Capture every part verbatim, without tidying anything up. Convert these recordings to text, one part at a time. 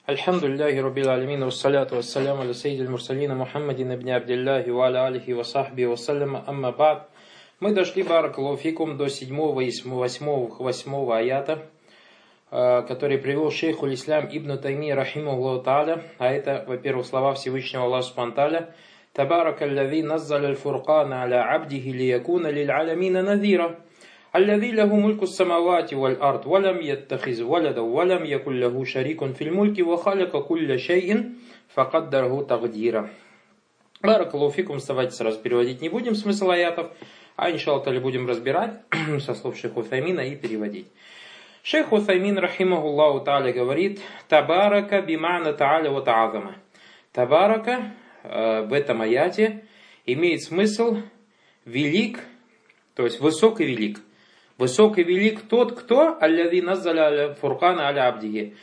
Альхамдулиллахи Раббил Алямин, вассаляту вассаляму аля саййидил мурсалина Мухаммадин ибн Абдиллахи ва аля алихи ва сахби вассаляма амма ба'д. Мы дошли, баракаллаху фикум, до седьмого и восьмого аята, который привел шейху ислям ибн Таймия рахимахуллаху тааля. А это, во-первых, слова Всевышнего Аллаха субхану тааля: Табаракаллази наззаля аль-фуркана аля абдихи лиякуна лил'алямина надзира. الذي له ملك السماوات والأرض ولم يتخذ ولدا ولم يكن له شريك في الملك وخلق كل شيء فقدره تقديرا. Баракаллаху фикум, давайте сразу переводить не будем смысл аятов, а иншаллах будем разбирать со слов шейха Уthаймина и переводить. Шейх Уthаймин рахимахуллаху тааля говорит: Табарака бимана тааля ва та'азама. Табарака в этом аяте имеет смысл велик, то есть высок и велик. Высок и велик тот, кто аллази наззаля фуркана аля абдихи,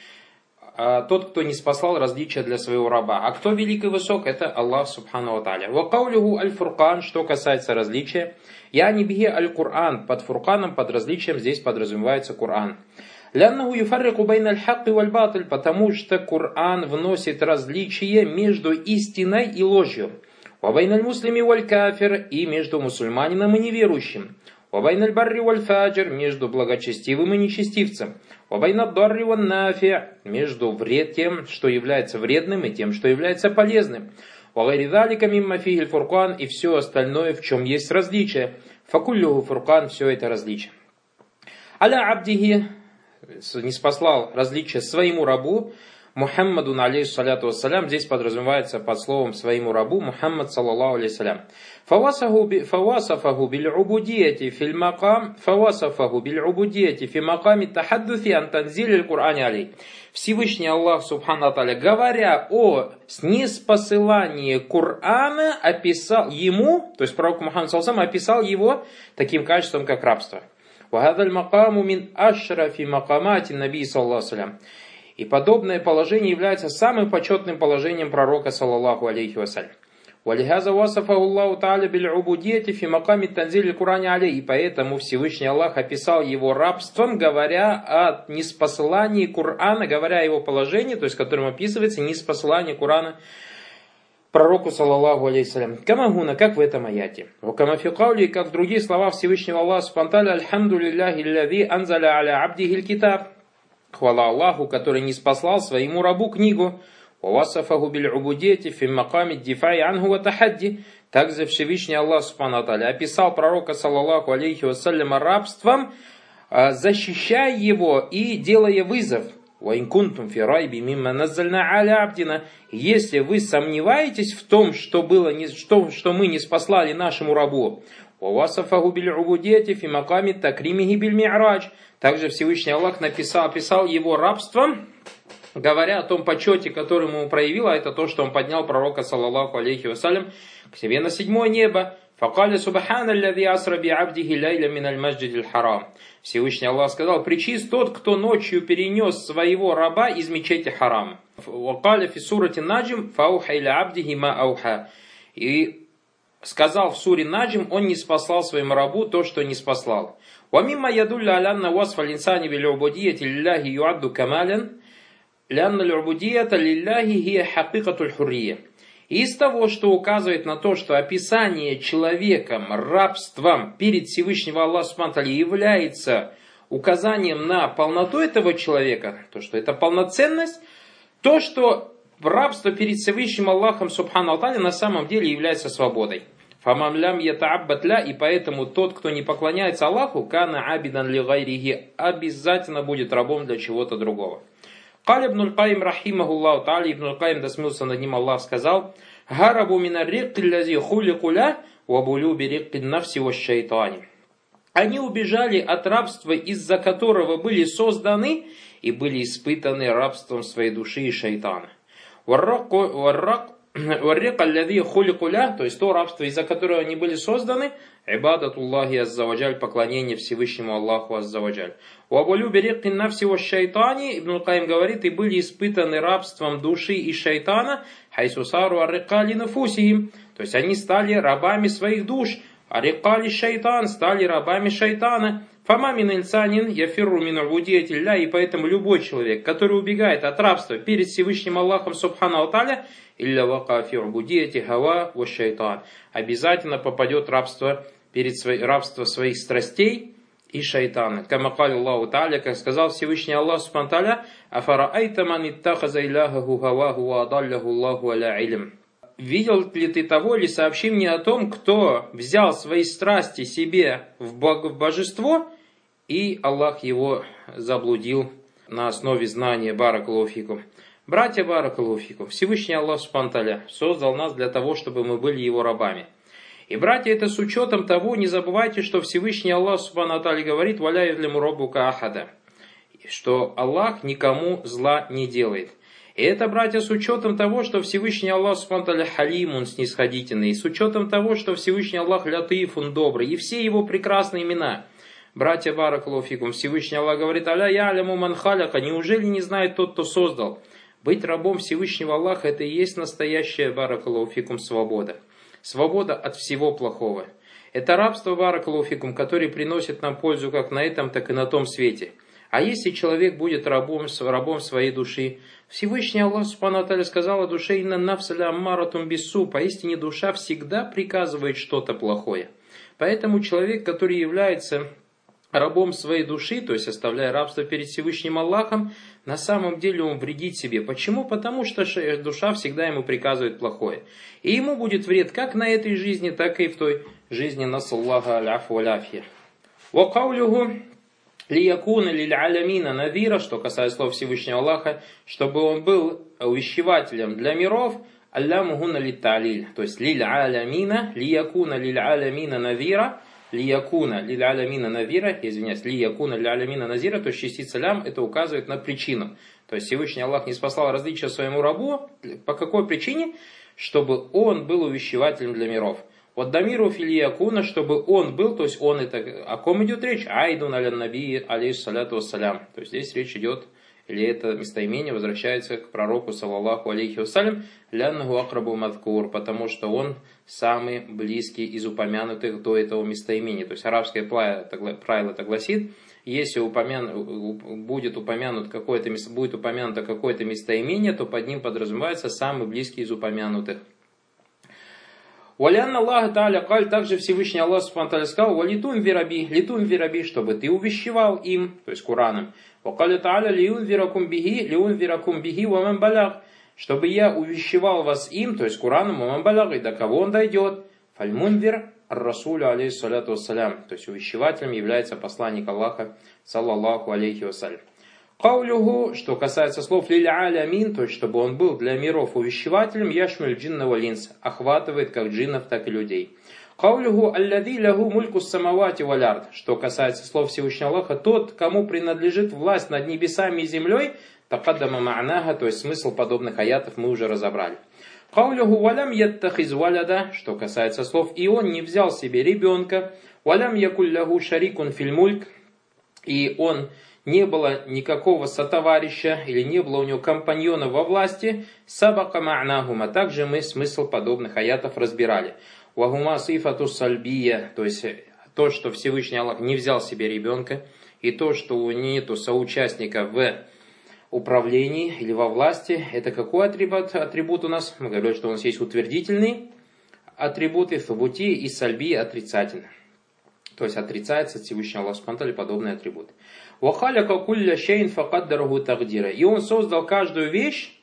тот, кто не спаслал различия для своего раба. А кто велик и высок, это Аллах субхану ва тааля. Ва каулюху аль-фуркан, что касается различия, я не бихи аль-Кур'ан, под фурканом, под различием здесь подразумевается Кур'ан. Ляннаху юфаррику байна аль-хакки валь-батиль, потому что Кур'ан вносит различие между истиной и ложью. Ва байна аль-муслими валь-кафир, и между мусульманином и неверующим. وَبَيْنَ الْبَرِّ وَالْفَاجِرِ, между благочестивым и нечестивцем. وَبَيْنَ الضَّرِّ وَالنَّافِعِ, между вред тем, что является вредным, и тем, что является полезным. وَغَيْرِ ذَلِكَ مِمَّا فِيهِ الْفُرْقَانِ, и все остальное, в чем есть различие. فَكُلُّهُ фуркан, все это различие. Аля абдихи, не спаслал различие своему рабу, Мухаммаду алейхиссаляту вассалям, здесь подразумевается под словом своему рабу Мухаммад саллаллаху алейхи вассалям. Фавасафаху биль-убудияти фил макам, фавасафаху биль-убудияти фи маками тахаддуфи ан танзиль аль-Кур'ани алей. Всевышний Аллах субхану тааля, говоря о ниспосылании Кур'ана, описал ему, то есть пророк Мухаммад саллаллаху алейхи вассалям, описал его таким качеством, как рабство. Вахадаль макаму мин ашрафи макамати наби саллаллаху алейхи вассалям. И подобное положение является самым почетным положением пророка, саллаллаху алейхи вассалям. وَلِهَذَا وَصَفَهُ اللَّهُ تَعَالَى بِالْعُبُودِيَّةِ فِي مَقَامِ التَّنزِيلِ الْقُرْآنِ عَلَيْهِ. И поэтому Всевышний Аллах описал его рабством, говоря о ниспосылании Кур'ана, говоря о его положении, то есть которым описывается ниспосылание Кур'ана пророку, саллаллаху алейхи вассалям. Камагуна, как в этом аяте. وَكَمَا فِي قَوْلِهِ, как в другие слова Всевышнего Аллаха субхану ва тааля: «Альхамду лилляхи аллази анзаля аля абдихи аль-китаб». Хвала Аллаху, который не спаслал своему рабу книгу. Васафаху биль-убудияти фи маками дифаи анху ва тахадди. Также Всевышний Аллах субхану ва тааля описал пророка, саллаллаху алейхи вассалям, рабством, защищая его и делая вызов. Ва ин кунтум фи райби мимма наззальна аля абдина. Если вы сомневаетесь в том, что было, что, что мы не спаслали нашему рабу. Васафаху биль-убудияти фи маками такримихи биль-ми'радж. Также Всевышний Аллах написал, описал его рабством, говоря о том почете, который ему проявил, а это то, что он поднял пророка, саллаллаху алейхи вассалям, к себе на седьмое небо. «Факаля субхана аллази асра би абдихи лайля миналь масджидиль харам». Всевышний Аллах сказал: «Пречист тот, кто ночью перенес своего раба из мечети харам». «Вакаля фи сурати наджим фауха иля абдихи ма ауха». И сказал в суре Наджим: он не спаслал своему рабу то, что не спаслал. وَمِمَّا يَدُلَّ عَلَى أَنَّ وَصْفَ الْإِنسَانِ بِالْعُبُودِيَّةِ لِلَّهِ يُعَدُّ كَمَالًا لِأَنَّ الْعُبُودِيَّةَ لِلَّهِ هِيَ حَقِيقَةُ الْحُرِّيَّةِ. Из того, что указывает на то, что описание человеком рабством перед Всевышним Аллахом субхану ва тааля является указанием на полноту этого человека, то, что это полноценность, то, что рабство перед Всевышним Аллахом субхану ва тааля на самом деле является свободой. Фамам лям ятааббад ля, и поэтому тот, кто не поклоняется Аллаху, кана абидан ли гайрихи, обязательно будет рабом для чего-то другого. Каль ибн аль-Каим рахимахуллаху тааля, ибн аль-Каим, да смилуется над ним Аллах, сказал: гарабу мина рикки лази хулику ля вабулю би рикки нафси ва шайтани. Они убежали от рабства, из-за которого были созданы и были испытаны рабством своей души и шайтана. Варрак Варрика аллази хулику ля, то есть то рабство, из-за которого они были созданы, ибадатуллахи аззаваджаль, поклонение Всевышнему Аллаху аззаваджаль. Уабулю берикки нафси ва шайтани, Ибн аль-Каим говорит, и были испытаны рабством души и шайтана, хайсусару аррикали нафусихим, то есть они стали рабами своих душ, аррикали шайтан, стали рабами шайтана, Фама мин инсанин яфирру мин убудияти лля, и поэтому любой человек, который убегает от рабства перед Всевышним Аллахом Субхану ва Тааля, илля вака фи убудияти хава ва шайтан, обязательно попадет рабство перед свои, рабство своих страстей и шайтана. Кама кали Аллаху Тааля, как сказал Всевышний Аллах Субхану ва Тааля, афараайта ман иттахаза илляхаху хаваху ва адалляху Аллаху аля илм. Видел ли ты того, или сообщи мне о том, кто взял свои страсти себе в божество, и Аллах его заблудил на основе знания. Баракаллаху фикум. Братья, баракаллаху фикум, Всевышний Аллах Субхану ва Тааля создал нас для того, чтобы мы были его рабами. И, братья, это с учетом того, не забывайте, что Всевышний Аллах Субхану ва Тааля говорит: «Валя юдлиму роббука ахада», что Аллах никому зла не делает. И это, братья, с учетом того, что Всевышний Аллах Субхану ва Тааля халим, он снисходительный, и с учетом того, что Всевышний Аллах лятиф, он добрый, и все его прекрасные имена. Братья, баракаллаху фикум, Всевышний Аллах говорит: «Аля я'ляму ман халяка», неужели не знает тот, кто создал? Быть рабом Всевышнего Аллаха — это и есть настоящая, баракаллаху фикум, свобода. Свобода от всего плохого. Это рабство, баракаллаху фикум, которое приносит нам пользу как на этом, так и на том свете. А если человек будет рабом, рабом своей души, Всевышний Аллах Субхану ва Тааля сказал о душе: «Инна нафса ля аммаратум биссу», поистине душа всегда приказывает что-то плохое. Поэтому человек, который является рабом своей души, то есть оставляя рабство перед Всевышним Аллахом, на самом деле он вредит себе. Почему? Потому что душа всегда ему приказывает плохое. И ему будет вред как на этой жизни, так и в той жизни. Насаллаха аляфу аляфия. Ва каулюху лиякуна лиль алямина навира, что касается слов Всевышнего Аллаха, чтобы он был увещевателем для миров, алляму гуна литталиль, то есть лиль алямина, лиякуна лиль алямина навира, лиякуна лиль алямина навира, извиняюсь, лиякуна лиль алямина назира, то есть частица лям, это указывает на причину. То есть Всевышний Аллах не спасал различия своему рабу, по какой причине? Чтобы он был увещевателем для миров. Вот дамиру филиякуна, чтобы он был, то есть он, это о ком идет речь? Айдун аля наби алейхиссаляту вассалям. То есть здесь речь идет, или это местоимение возвращается к пророку, саллаллаху алейхи вассалям, ляннаху акрабу мадкур, потому что он самый близкий из упомянутых до этого местоимения. То есть арабское правило это гласит: если упомяну, будет, упомянут какое-то, будет упомянуто какое-то местоимение, то под ним подразумевается самый близкий из упомянутых. Валян Аллах Тааля каль, также Всевышний Аллах Субхану ва Тааля сказал: «Валитун вираби, литун вираби», чтобы ты увещевал им, то есть Кураном. «Вакаля Тааля лиун виракум биги, лиун виракум биги ваман балаг», чтобы я увещевал вас им, то есть Кураном, ваман балаг, и до кого он дойдет. Фальмунвир ар-расулю алейхиссаляту вассалям, то есть увещевателем является посланник Аллаха, саллаллаху алейхи вассалям. Каулюху, что касается слов лиль алямин, то есть чтобы он был для миров увещевателем, яшмуль джинна валь инс, охватывает как джиннов, так и людей. Каулюху аллади лаху мульку самавати валь ард, что касается слов Всевышнего Аллаха, тот, кому принадлежит власть над небесами и землей, такаддама ма'наха, то есть смысл подобных аятов мы уже разобрали. Каулюху валям яттахиз валяда, что касается слов, и он не взял себе ребенка, валям якуль лаху шарикун филь мульк, и он не было никакого сотоварища, или не было у него компаньона во власти, сабака ма'нахума. Также мы смысл подобных аятов разбирали. Вагума сифату сальбия, то есть то, что Всевышний Аллах не взял себе ребенка, и то, что у него нету соучастника в управлении или во власти, это какой атрибут, атрибут у нас? Мы говорили, что у нас есть утвердительные атрибуты, фабути, и сальби отрицательные. То есть отрицается Всевышний Аллах Субхану ва Тааля подобные атрибуты. «Вахаляка кулля шейн факаддараху тагдира». И он создал каждую вещь,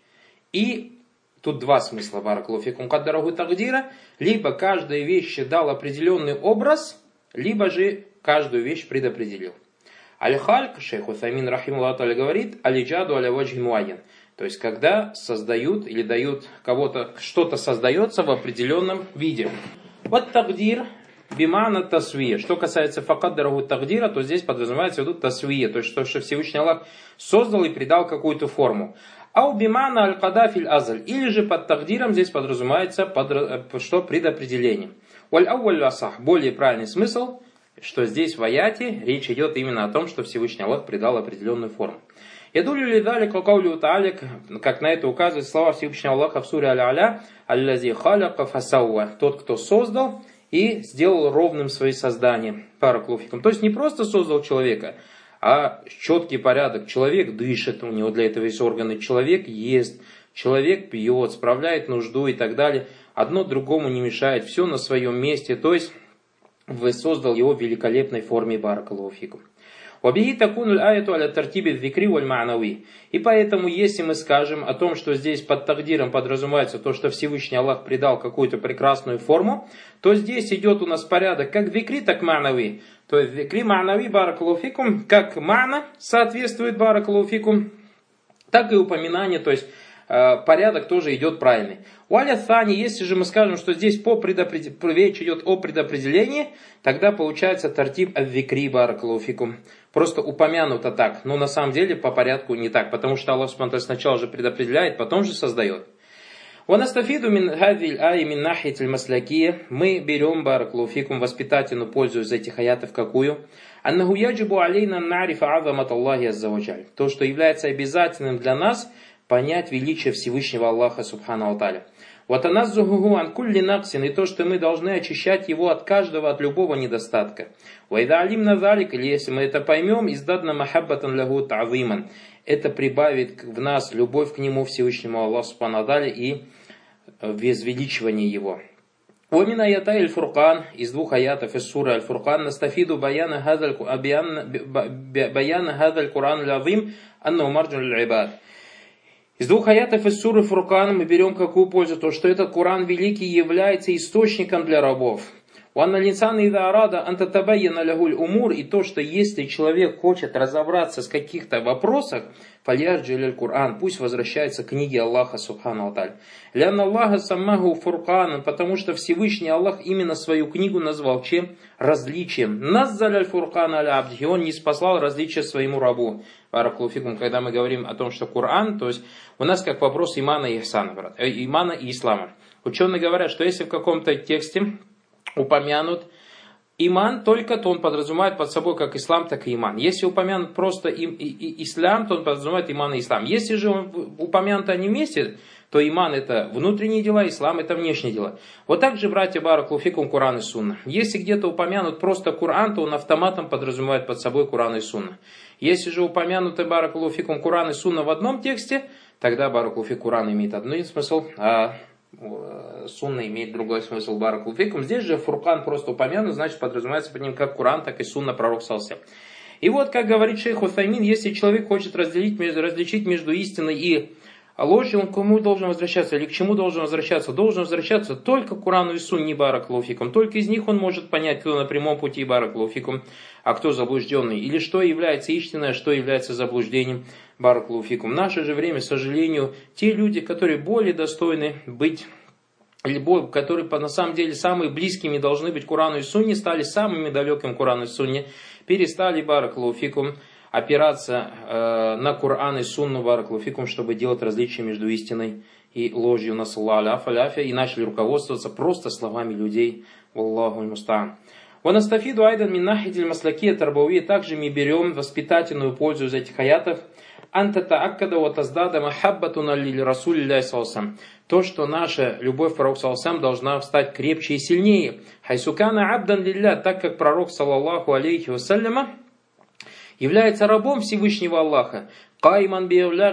и тут два смысла, баракаллаху фикум, каддараху тагдира, либо каждая вещь дал определенный образ, либо же каждую вещь предопределил. Аль-Хальк, шейх Утаймин рахимахуллах тааля говорит: алиджаду аля ваджхи муайян. То есть когда создают или дают кого-то, что-то создается в определенном виде. Вот тагдир бимана тасвия. Что касается факаддараху тагдира, то здесь подразумевается в виду тасвия, то есть что, что Всевышний Аллах создал и придал какую-то форму. Ау бимана аль-кадафиль азаль, или же под тагдиром здесь подразумевается под, что предопределение. Валь ауаль асах, более правильный смысл, что здесь в аяте речь идет именно о том, что Всевышний Аллах придал определенную форму. Ядулю ли дали каулю та'аля, как на это указывают слова Всевышнего Аллаха в суре Аль-Аля: аллази халяка фасауа, тот, кто создал и сделал ровным свои создания. Баракаллаху. То есть не просто создал человека, а четкий порядок. Человек дышит, у него для этого есть органы. Человек ест, человек пьет, справляет нужду и так далее. Одно другому не мешает, все на своем месте. То есть создал его в великолепной форме. Баракаллаху фикум. И поэтому, если мы скажем о том, что здесь под тагдиром подразумевается то, что Всевышний Аллах придал какую-то прекрасную форму, то здесь идет у нас порядок как викри, так ма'нави. То есть викри ма'нави, баракаллаху фикум, как ма'на соответствует баракаллаху фикум, так и упоминание, то есть порядок тоже идет правильный. Уаля thani, если же мы скажем, что здесь по предопред... речь идет о предопределении, тогда получается тартиб ав-викри, баракаллаху фикум. Просто упомянуто так, но на самом деле по порядку не так, потому что Аллах сначала же предопределяет, потом же создает. Ванастафиду мин хадиль ай мин нахитиль маслякия. Мы берем, баракаллаху фикум, воспитательную пользу из этих аятов какую? Аннаху яджибу алейна нарифа азамат Аллахи азза ва джаль. То, что является обязательным для нас, понять величие Всевышнего Аллаха субхану ва тааля. Ватаназзуху ан кулли наксин, и то, что мы должны очищать его от каждого, от любого недостатка. Вайда алимна залик, или если мы это поймем, издадна махаббатан лягу та'зиман. Это прибавит в нас любовь к нему, Всевышнему Аллаху субхану ва тааля, и возвеличивание его. Уамин аята аль-фуркан, из двух аятов из суры аль-фуркан, настафиду баяна хадаль куран л'азим, анна марджун л'ибад. Из двух аятов из суры Фуркан мы берем какую пользу? То, что этот Куран великий является источником для рабов. И то, что если человек хочет разобраться с каких-то вопросах, Куран, пусть возвращается к книге Аллаха субхану ва тааля. Лян Аллаха саммаху фурканом, потому что Всевышний Аллах именно свою книгу назвал чем? Различием. Наззаль аль-фуркан аль-абди, он не спаслал различия своему рабу. Баракаллаху фикум, когда мы говорим о том, что Коран, то есть у нас как вопрос имана и ихсана, брат, э, имана и ислама. Ученые говорят, что если в каком-то тексте упомянут иман только, то он подразумевает под собой как ислам, так и иман. Если упомянут просто им, и, и, ислам, то он подразумевает иман и ислам. Если же он упомянут они вместе, то иман это внутренние дела, ислам это внешние дела. Вот так же, братья, баракаллаху фикум, Куран и Сунна. Если где-то упомянут просто Куран, то он автоматом подразумевает под собой Куран и Сунна. Если же упомянуты, баракаллаху фикум, Куран и Сунна в одном тексте, тогда баракаллаху фикум, Куран имеет один смысл, а Сунна имеет другой смысл, баракаллаху фикум. Здесь же Фуркан просто упомянут, значит подразумевается под ним как Куран, так и Сунна пророк саллаллаху алейхи ва саллям. И вот, как говорит шейх Усаймин, если человек хочет разделить, различить между истиной и ложью, он к кому должен возвращаться или к чему должен возвращаться? Должен возвращаться только к Курану и Сунне, баракаллаху фикум. Только из них он может понять, кто на прямом пути, баракаллаху фикум, а кто заблужденный. Или что является истиной, а что является заблуждением, баракаллаху фикум. В наше же время, к сожалению, те люди, которые более достойны быть, или которые на самом деле самые близкими должны быть Курану и Сунне, стали самыми далекими Курану и Сунне, перестали, баракаллаху фикум, опираться э, на Кур'ан и Сунну, баракаллаху фикум, чтобы делать различия между истиной и ложью, насаллаллаху аляфия, и начали руководствоваться просто словами людей. Аллаху муста'ан. Ванастафиду айдан мин нахитиль маслакия тарбауи, также мы берем воспитательную пользу из этих аятов. Антата аккада ва таздада махаббатуна лиль расулилляхи саллаллаху алейхи ва саллям. То, что наша любовь к пророку саллаллаху алейхи ва саллям должна стать крепче и сильнее. Хайсукана абдан лилля, так как пророк саллаллаху алейхи ва салляма является рабом Всевышнего Аллаха. Он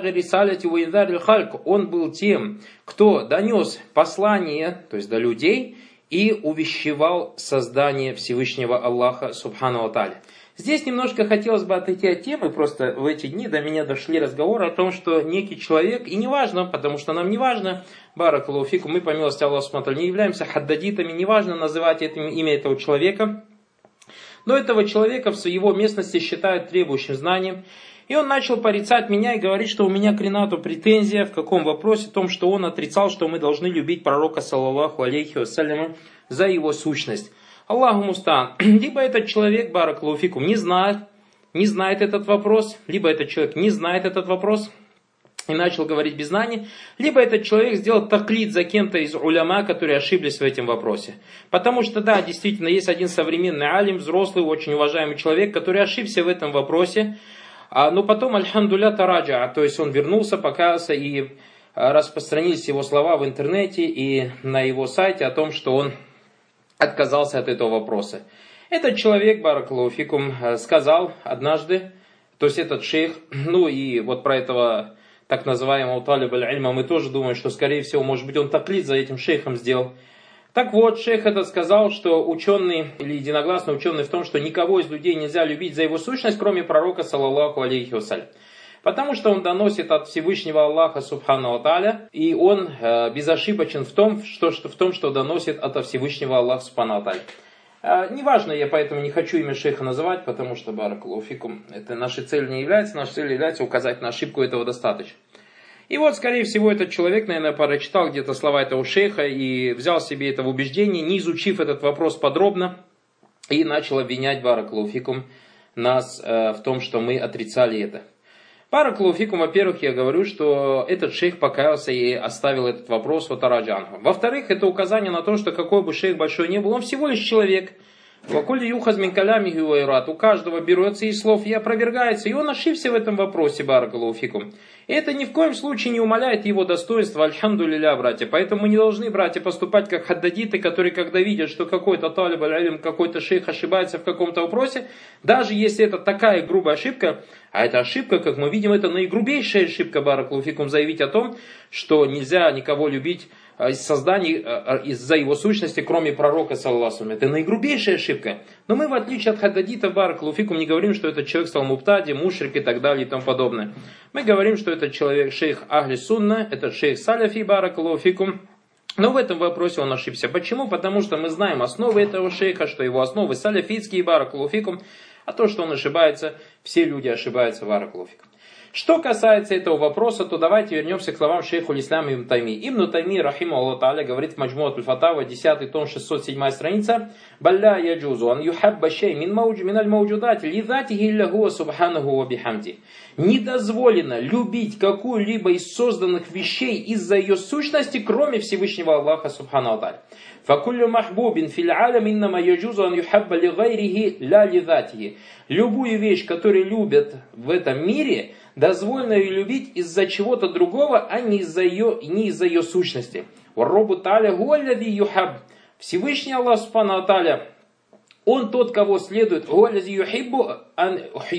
был тем, кто донес послание, то есть до людей, и увещевал создание Всевышнего Аллаха субхану ва тааля. Здесь немножко хотелось бы отойти от темы, просто в эти дни до меня дошли разговоры о том, что некий человек, и не важно, потому что нам не важно, баракаллаху фикум, мы по милости Аллаха субхану ва тааля не являемся хаддадитами, не важно называть это имя этого человека, но этого человека в его местности считают требующим знанием. И он начал порицать меня и говорить, что у меня к Ринату претензия. В каком вопросе? В том, что он отрицал, что мы должны любить пророка, саллаллаху алейхи ва саллям, за его сущность. Аллаху муста'ан. Либо этот человек, баракаллаху фикум, не знает, не знает этот вопрос, либо этот человек не знает этот вопрос и начал говорить без знаний, либо этот человек сделал таклид за кем-то из уляма, которые ошиблись в этом вопросе. Потому что, да, действительно, есть один современный алим, взрослый, очень уважаемый человек, который ошибся в этом вопросе, но потом, альхамдулля, тараджа, то есть он вернулся, покаялся, и распространились его слова в интернете и на его сайте о том, что он отказался от этого вопроса. Этот человек, баракаллаху фикум, сказал однажды, то есть этот шейх, ну и вот про этого так называемого талиб аль-ильма мы тоже думаем, что скорее всего, может быть, он таклид за этим шейхом сделал. Так вот, шейх этот сказал, что ученый, или единогласно ученый в том, что никого из людей нельзя любить за его сущность, кроме пророка, саллаллаху алейхи вассалям. Потому что он доносит от Всевышнего Аллаха, субхану ва тааля, и он э, безошибочен в том, что, что, в том, что доносит от Всевышнего Аллаха, субхану ва тааля. Неважно, я поэтому не хочу имя шейха называть, потому что, баракаллаху фикум, это нашей целью не является, нашей целью является указать на ошибку, этого достаточно. И вот, скорее всего, этот человек, наверное, прочитал где-то слова этого шейха и взял себе это в убеждение, не изучив этот вопрос подробно, и начал обвинять, баракаллаху фикум, нас э, в том, что мы отрицали это. Баракаллаху фикум, во-первых, я говорю, что этот шейх покаялся и оставил этот вопрос от Араджанху. Во-вторых, это указание на то, что какой бы шейх большой ни был, он всего лишь человек. У каждого берется из слов и опровергается, и он ошибся в этом вопросе, баракаллаху фикум. И это ни в коем случае не умаляет его достоинства, альхамдулилля, братья. Поэтому мы не должны, братья, поступать как хаддадиты, которые, когда видят, что какой-то талиб аль-илм, какой-то шейх ошибается в каком-то вопросе, даже если это такая грубая ошибка, а эта ошибка, как мы видим, это наигрубейшая ошибка, баракаллаху фикум, заявить о том, что нельзя никого любить из созданий, из-за его сущности, кроме пророка, саллаллаху алейхи. Это наигрубейшая ошибка. Но мы, в отличие от хаддадитов, баракаллаху фикум, не говорим, что этот человек стал муптади, мушрик и так далее и тому подобное. Мы говорим, что этот человек шейх ахли сунна, этот шейх саляфи, баракаллаху фикум. Но в этом вопросе он ошибся. Почему? Потому что мы знаем основы этого шейха, что его основы саляфитские, баракаллаху фикум, а то, что он ошибается, все люди ошибаются, баракаллаху фикум. Что касается этого вопроса, то давайте вернемся к словам шейху al-Ислам ибн Тайми. Ибн Тайми, рахимахуллаху тааля, говорит в Маджмуат аль-Фатава, десятый том, шестьсот седьмая страница: «Балля яджузу ан юхабба шей мин аль-мауджудати лидатихи илля хуа субханаху ва бихамди». Недозволено любить какую-либо из созданных вещей из-за ее сущности, кроме Всевышнего Аллаха, субхану ва тааля. «Факуллю махбубин фил алям иннама яджузу ан юхабба ли гайрихи ля лидатихи». Любую вещь, которую любят в этом мире, дозволено ее любить из-за чего-то другого, а не из-за ее, не из-за ее сущности. Варробу тааля гуаллади юхаб. Всевышний Аллах субхану ва тааля, он тот, кого следует. Гуаллади юхиббу ан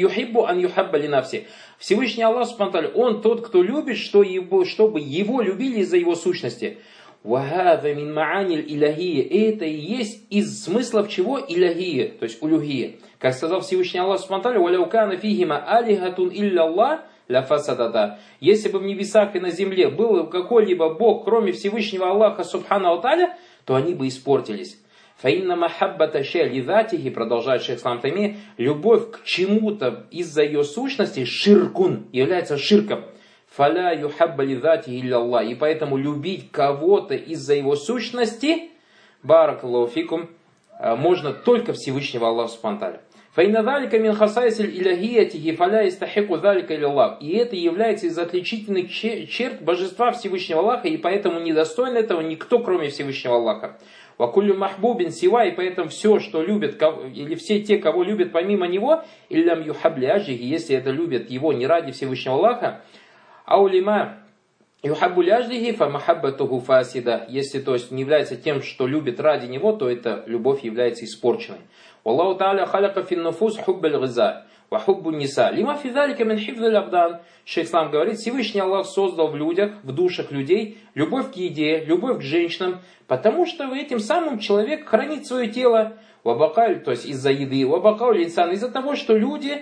юхабба ли нафси. Всевышний Аллах субхану ва тааля, он тот, кто любит, что его, чтобы его любили из-за его сущности. Вахада мин мааниль иляхия. Это и есть из смыслов чего? Иляхия, то есть улюхия. Как сказал Всевышний Аллах субхану ва тааля: «Валяукана фихима алихатун илля Аллах ля фасадата». Если бы в небесах и на земле был какой-либо Бог, кроме Всевышнего Аллаха субхану ва тааля, то они бы испортились. Фаинна махаббата шей лидатихи, продолжает шейх ал-Ислам Тайми, любовь к чему-то из-за ее сущности, ширкун, является ширком. Фаля юхабба лидатихи илля Аллах. И поэтому любить кого-то из-за его сущности, баракаллаху фикум, можно только Всевышнего Аллаха субхану ва тааля. Фаинна залика мин хасайсиль иляхиятихи фаля истахику залика илля Аллах. И это является из отличительных черт божества Всевышнего Аллаха, и поэтому недостоин этого никто, кроме Всевышнего Аллаха. Вакуллю махбубин сива, и поэтому все, что любят, или все те, кого любят помимо него, иллям юхабли ажихи, если это любят его не ради Всевышнего Аллаха, аулима юхаббу ляждихи фа махаббатуху фасида, если то есть не является тем, что любит ради него, то эта любовь является испорченной. Аллаху тааля халяка фин нуфус хуббаль гиза ва хуббу ниса лима фи залика мин хифзаль абдан. Шейх ал-Ислам говорит, Всевышний Аллах создал в людях, в душах людей любовь к еде, любовь к женщинам, потому что этим самым человек хранит свое тело, вабакаль, то есть из-за еды, вабакаль инсан, из-за того, что люди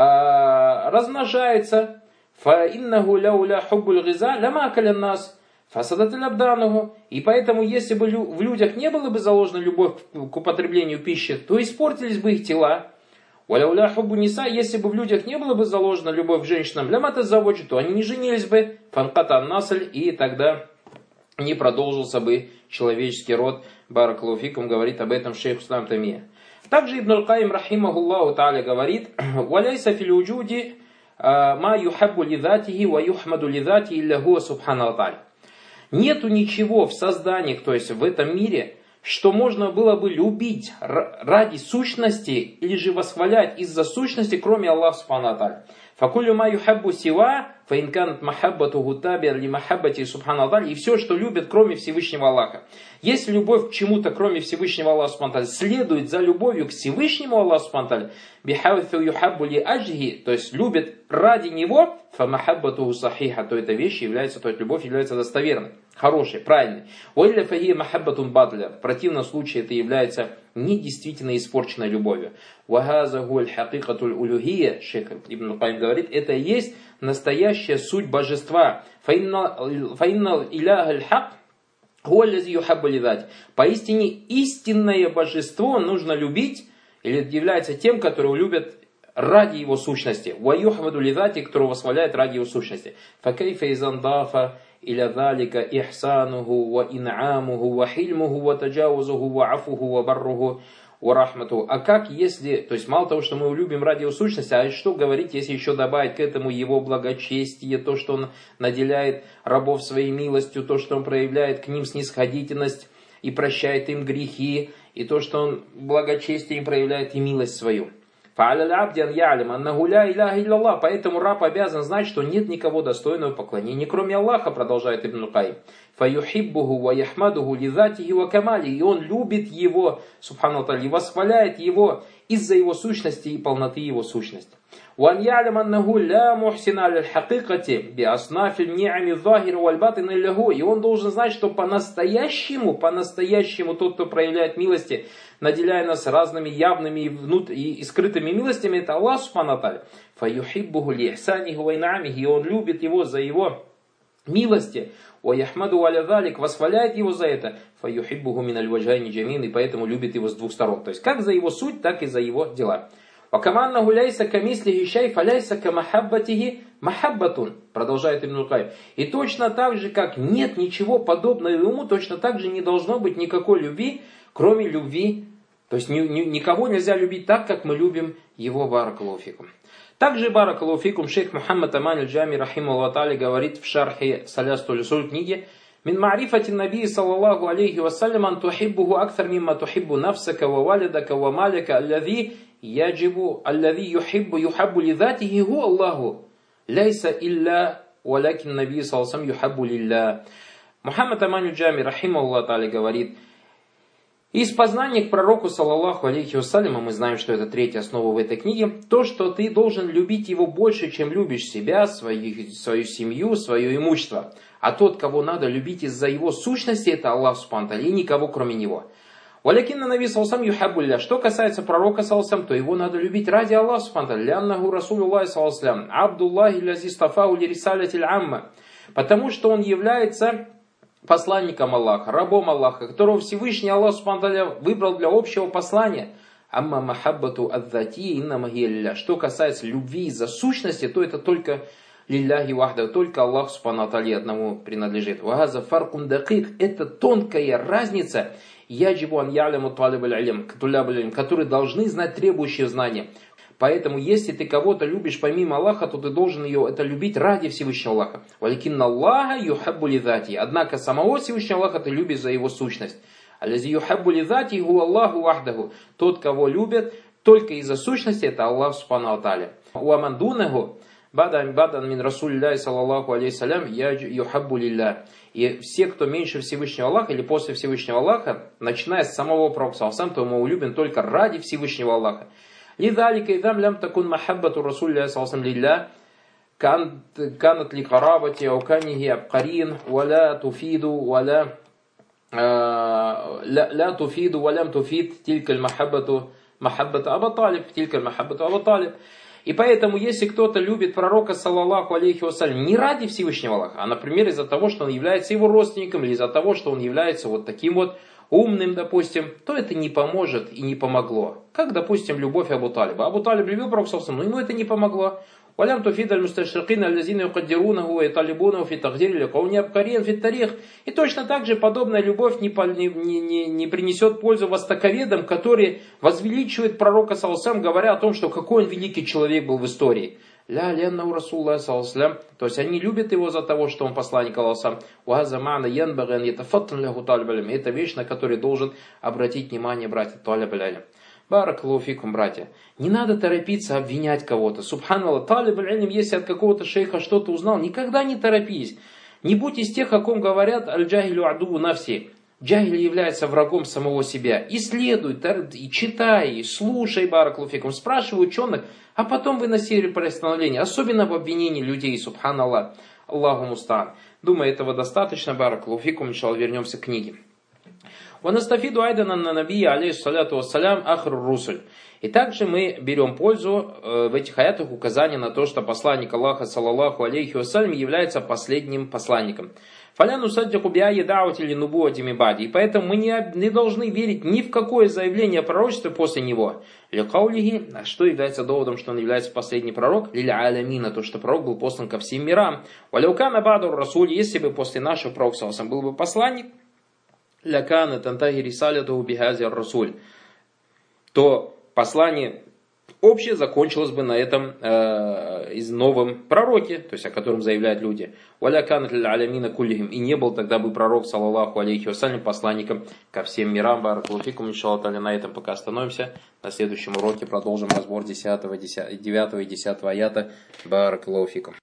а, размножаются. Фа иннаху лауля хуббуль гиза лама акаля нас фасадаталь абдануху. И поэтому, если бы в людях не было бы заложена любовь к употреблению пищи, то испортились бы их тела. Валяуля хуббу ниса, если бы в людях не было бы заложена любовь к женщинам, лямата заводжи, то они не женились бы, фанката насль, и тогда не продолжился бы человеческий род. Баракаллаху фикум, говорит об этом шейх ал-Ислам Тайми. Также Ибн аль-Каим, рахимахуллаху тааля, говорит: «Валяйса фил уджуди ма юхаббу лидатихи ва юхмаду лидатихи илля хуа субхану ва тааля». Нету ничего в созданиях, то есть в этом мире, что можно было бы любить ради сущности или же восхвалять из-за сущности, кроме Аллаха субхану ва тааля. Факулю ма юхаббу сива фаинкант махаббатуху табиан ли махаббати субхана Аллах, и все, что любят, кроме Всевышнего Аллаха. Если любовь к чему-то, кроме Всевышнего Аллаха субхана, следует за любовью к Всевышнему Аллаху субхана, бихауфу юхаббу ли аджхи, то есть любит ради него, фамахаббатуху сахиха, то эта вещь является, то эта любовь является достоверной, хорошей, правильной. Уилля фахия махаббатун бадля, в противном случае это является недействительно испорченной любовью. Вахаза гуль хакикатуль улюхия, шейх Ибн Кайим говорит, это и есть настоящая суть божества. Фаиннал иляха аль-хак хуаллази юхаббу лидати. Поистине истинное божество нужно любить, или является тем, которого любят ради его сущности. Ваюхмаду лидати, которого восхваляет ради его сущности. Факайфа изандафа иля залика ихсануху ва ин'амуху ва хильмуху ва таджаузуху ва афуху ва барруху ва рахмату. А как если, то есть мало того, что мы его любим ради его сущности, а что говорить, если еще добавить к этому его благочестие, то, что он наделяет рабов своей милостью, то, что он проявляет к ним снисходительность и прощает им грехи, и то, что он благочестием проявляет и милость свою. Поэтому раб обязан знать, что нет никого достойного поклонения, кроме Аллаха, продолжает Ибн Кайим. И он любит его, субхану ва тааля, и восхваляет его из-за его сущности и полноты его сущности. И он должен знать, что по-настоящему, по-настоящему тот, кто проявляет милости, наделяя нас разными явными и, внут... и скрытыми милостями, это Аллах субхану ва тааля. И он любит его за его милости, восхваляет его за это, и поэтому любит его с двух сторон. То есть как за его суть, так и за его дела. Продолжает Ибн Кайим. И точно так же, как нет ничего подобного ему, точно так же не должно быть никакой любви, кроме любви. То есть ни, ни, никого нельзя любить так, как мы любим его, баракаллаху фикум. Также, баракаллаху фикум, шейх Мухаммад Аман аль-Джами рахимахуллаху тааля говорит в шархе Салястуль усуль книги: «Мин ма'рифати наби саллаллаху алейхи вассалям ан тухиббуху акthар мимма тухиббу нафсака ва валидака ва малика алладhi яджибу алладhi юхиббу юхаббу лидатихи ху Аллаху ляйса илля валякин наби саллаллаху алейхи юхаббу лилля». Мухаммад Аман аль-Джами рахимахуллаху тааля говорит: из познания к пророку, саллаллаху алейхи вассалям, мы знаем, что это третья основа в этой книге, то, что ты должен любить его больше, чем любишь себя, свою, свою семью, свое имущество. А тот, кого надо любить из-за его сущности, это Аллах субхану ва тааля, и никого кроме него. Валякинна наби саллаллаху алейхи юхаббу лилля. Что касается пророка, саллаллаху алейхи, то его надо любить ради Аллаха субхану ва тааля. Ляннаху расулуллахи саллаллаху алейхи абдуллахи лази стафаху ли рисалятиль амма. Потому что он является посланником Аллаха, рабом Аллаха, которого Всевышний Аллах субхану ва тааля выбрал для общего послания. Амма махаббату аддати иннама хия лилля. Что касается любви из-за сущности, то это только лилляхи вахда, только Аллах субхану ва тааля одному принадлежит. Вагаза фаркун дакик. Это тонкая разница, яджибу ан яляму талибаль илм, которые должны знать требующие знания. Поэтому, если ты кого-то любишь помимо Аллаха, то ты должен ее это любить ради Всевышнего Аллаха. Валикинна Аллаха юхаббу лидати. Однако самого Всевышнего Аллаха ты любишь за его сущность. Аллази юхаббу лидати ху Аллаху вахдаху. Тот, кого любят только из-за сущности, это Аллах субхану ва тааля. Уаман дунаху бадан бадан мин расулилляхи саллаллаху алейхи салям юхаббу лилля. И все, кто меньше Всевышнего Аллаха или после Всевышнего Аллаха, начиная с самого пророка саллаллаху, то ему любим только ради Всевышнего Аллаха. لذلك إذا لم تكن محبة رسول الله صلى الله عليه وسلم لله كانت لقرابة أو كانه عبقرين ولا تفيد ولا لا لا تفيد ولم تفيد تلك المحبة محبة أبي طالب تلك المحبة أبي طالب. И поэтому, если кто-то любит пророка, саллаллаху алейхи вассалям, не ради Всевышнего Аллаха, а, например, из-за того, что он является его родственником, или из-за того, что он является вот таким вот умным, допустим, то это не поможет и не помогло. Как, допустим, любовь Абу Талиба. Абу Талиб любил пророка, саллаллаху алейхи вассалям, но ему это не помогло. «Валям туфид аль-мусташрикин аль-лазина юкаддирунаху и талибунаху фи тагдири ликауни абкарин фи тарих». И точно так же подобная любовь не, не, не, не принесет пользу востоковедам, которые возвеличивают пророка, саллаллаху алейхи вассалям, говоря о том, что какой он великий человек был в истории. Ля леннаху расуллахи саллаллаху алейхи вассалям. То есть они любят его за того, что он посланник Аллаха. Уаза ма'на янбаган ятафаттан лаху талиб аль-илм. Это вещь, на которую должен обратить внимание братья талиб аль-илм. Баракалуфикум, братья. Не надо торопиться обвинять кого-то. Субханаллах, талиб аль-илм, если от какого-то шейха что-то узнал, никогда не торопись. Не будь из тех, о ком говорят аль-джахилю адуву нафси. Джахиль является врагом самого себя. Исследуй, и читай, и слушай, баракалуфикум, спрашивай ученых, а потом выноси приостановление. Особенно в обвинении людей, субханаллах. Аллаху мустаан. Думаю, этого достаточно, баракалуфикум, иншаллах, вернемся к книге. وَنَسْتَفِيدُ أَيْضًا أَنَّ النَّبِيَّ عَلَيْهِ الصَّلَاةُ وَالسَّلَامُ آخِرُ الرُّسُلِ. И также мы берем пользу в этих аятах указания на то, что посланник Аллаха, саллаллаху алейхи вассалям, является последним посланником. فَلَا نُصَدِّقُ بِأَيِّ دَعْوَةٍ لِنُبُوَّةٍ مِنْ бَعْدِهِ. И поэтому мы не, не должны верить ни в какое заявление о пророчестве после него. لِقَوْلِهِ, что является доводом, что он является последний пророк? لِلْعَالَمِينَ, то, что пророк был послан ко всем мирам. وَلَوْ كَانَ بَعْدُ الرَّسُولِ, если бы после нашего пророка саллаллаху был бы посланник, لَكَانَ تَنْتَهِي رِسَالَتُهُ بِهَذِهِ الرَّسُولِ, то послание общее закончилось бы на этом э, из новом пророке, то есть о котором заявляют люди. وَلَا كَانَتْ لِلْعَالَمِينَ كُلِّهِمْ, и не был тогда бы пророк, саллаллаху алейхи вассалям, посланником ко всем мирам. Баракалуфикум, иншаллах, на этом пока остановимся. На следующем уроке продолжим разбор десятого, девятого и десятого аята. Баракалуфикум.